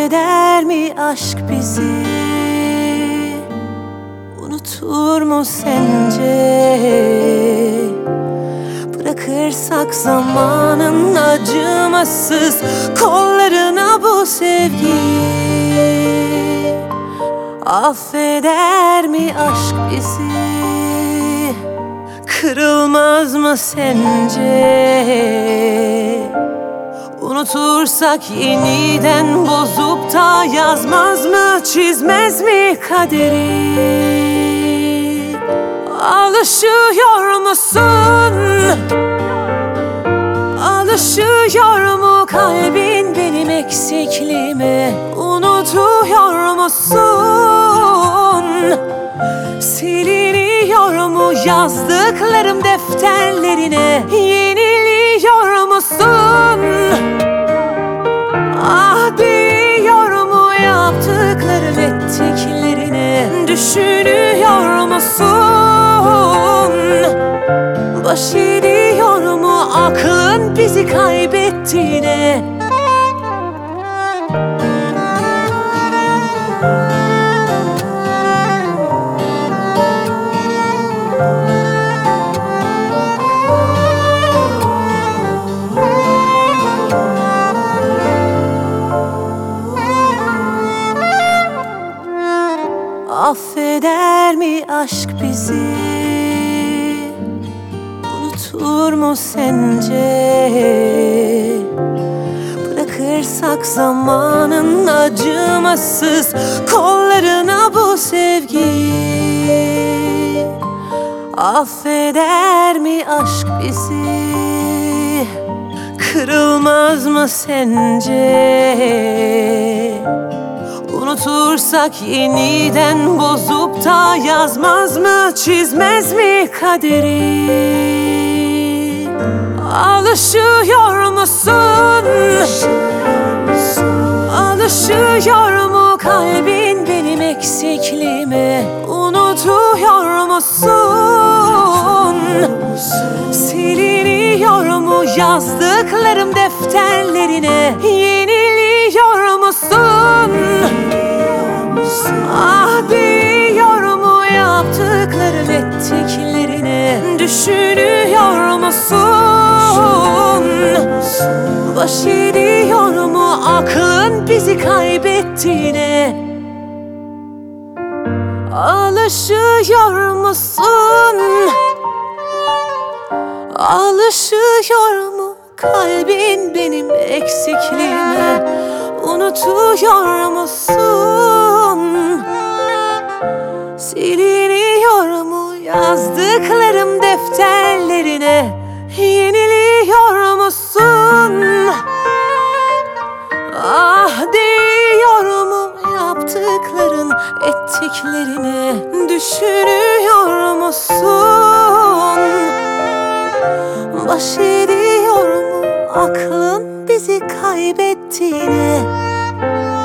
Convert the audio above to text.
Affeder mi aşk bizi? Unutur mu sence? Bırakırsak zamanın acımasız kollarına bu sevgiyi. Affeder mi aşk bizi? Kırılmaz mı sence? Unutursak yeniden bozup da yazmaz mı, çizmez mi kaderi? Alışıyor musun? Alışıyor mu kalbin benim eksikliğime? Unutuyor musun? Siliniyor mu yazdıklarım defterlerine? Yeniliyor musun? Ah diyor mu yaptıklarım ettiklerine? Düşünüyor musun? Baş ediyor mu aklın bizi kaybettiğine? Affeder mi aşk bizi? Unutur mu sence? Bırakırsak zamanın acımasız kollarına bu sevgiyi. Affeder mi aşk bizi? Kırılmaz mı sence? Unutursak yeniden bozup da yazmaz mı, çizmez mi kaderi? Alışıyor musun? Alışıyor mu kalbin benim eksikliğime? Unutuyor musun? Siliniyor mu yazdıklarım defterlerine? Yeniliyor musun? Ah diyor mu yaptıklarım ettiklerine? Düşünüyor musun? Baş ediyor mu aklın bizi kaybettiğine? Alışıyor musun? Alışıyor mu kalbin benim eksikliğime? Unutuyor musun? Siliniyor mu yazdıklarım defterlerine? Yeniliyor musun? Ah diyor mu yaptıkların ettiklerine? Düşünüyor musun? Baş ediyor mu aklın bizi kaybettiğine?